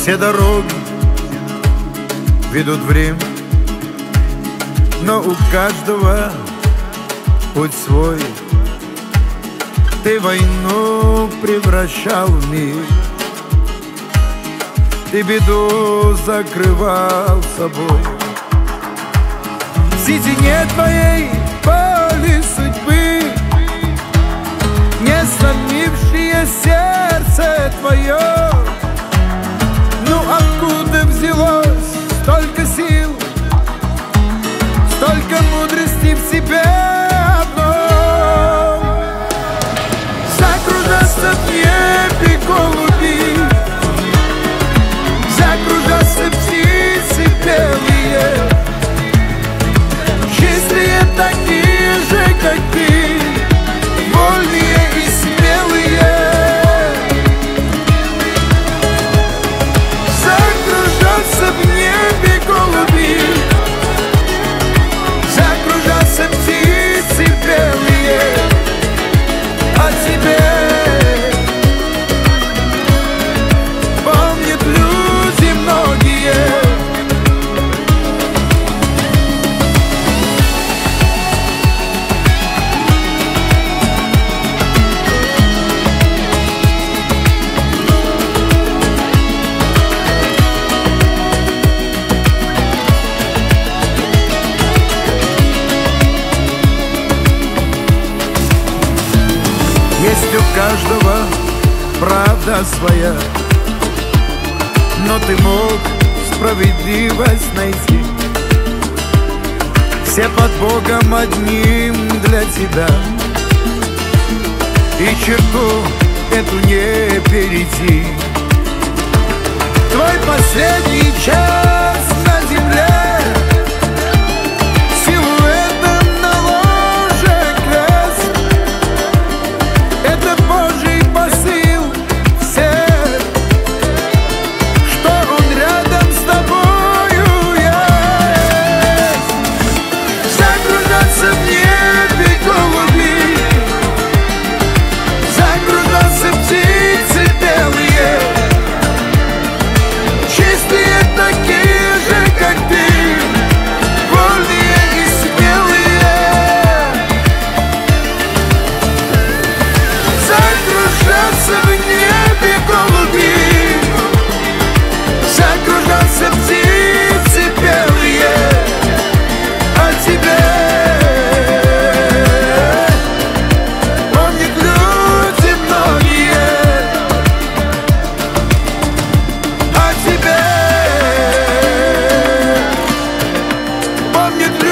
Все дороги ведут в Рим, но у каждого путь свой. Ты войну превращал в мир, ты беду закрывал собой. В сетине твоей боли судьбы, не сломившее сердце твое. Ну откуда взялось столько сил, столько мудрости в себе одной? Закружаться в небе голуби, закружаться птицы белые, счастливее такие же, как ты, вольные и смелые. Закружаться в небе голуби, закружаться птицы белые, о тебе помнят люди многие. Есть у каждого правда своя, но ты мог справедливость найти. Все под Богом одним для тебя, и черту эту не перейти. Твой последний час на земле силуэтом на ложе крест. Это Божий посыл всех, что Он рядом с тобою есть. Закружаться в небе голуби, закружаться птицы белые, чистые такие же, как ты, вольные и смелые. Закружаться в небе голуби, закружаться птицы белые, о тебе помнят люди многие, о тебе помнят люди.